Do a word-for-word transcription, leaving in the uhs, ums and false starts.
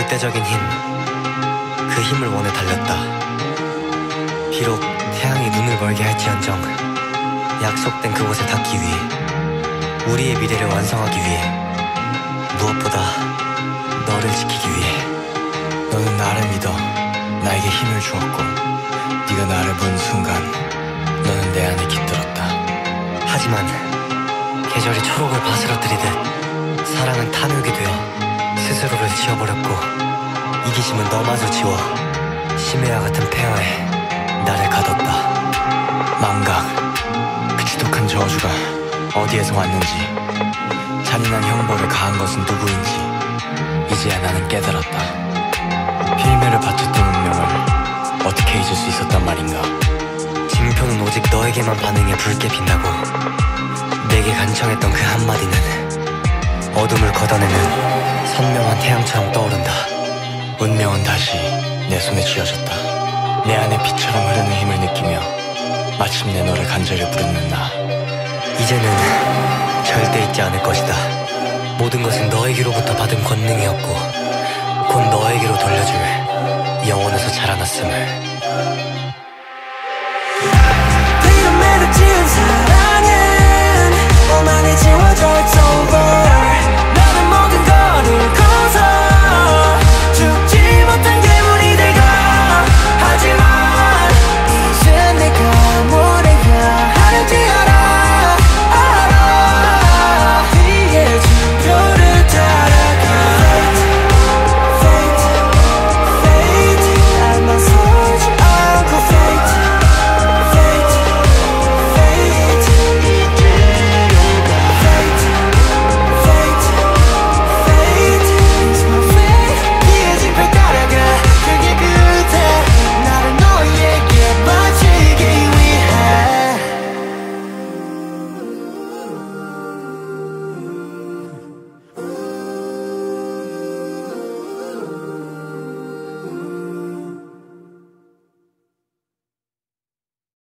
절대적인 힘, 그 힘을 원해 달렸다. 비록 태양이 눈을 멀게 할지언정 약속된 그곳에 닿기 위해, 우리의 미래를 완성하기 위해, 무엇보다 너를 지키기 위해. 너는 나를 믿어 나에게 힘을 주었고, 네가 나를 본 순간 너는 내 안에 깃들었다. 하지만 계절이 초록을 바스러뜨리듯 사랑은 탐욕이 되어 스스로를 지워버렸고, 이기심은 너마저 지워 심해와 같은 폐허에 나를 가뒀다. 망각, 그 지독한 저주가 어디에서 왔는지, 잔인한 형벌을 가한 것은 누구인지 이제야 나는 깨달았다. 필매를 바쳤던 운명을 어떻게 잊을 수 있었단 말인가. 징표는 오직 너에게만 반응해 붉게 빛나고, 내게 간청했던 그 한마디는 어둠을 걷어내는 선명한 태양처럼 떠오른다. 운명은 다시 내 손에 쥐어졌다. 내 안에 피처럼 흐르는 힘을 느끼며 마침내 너를 간절히 부르는 나. 이제는 절대 잊지 않을 것이다. 모든 것은 너에게로부터 받은 권능이었고 곧 너에게로 돌려줄 영원에서 자라났음을.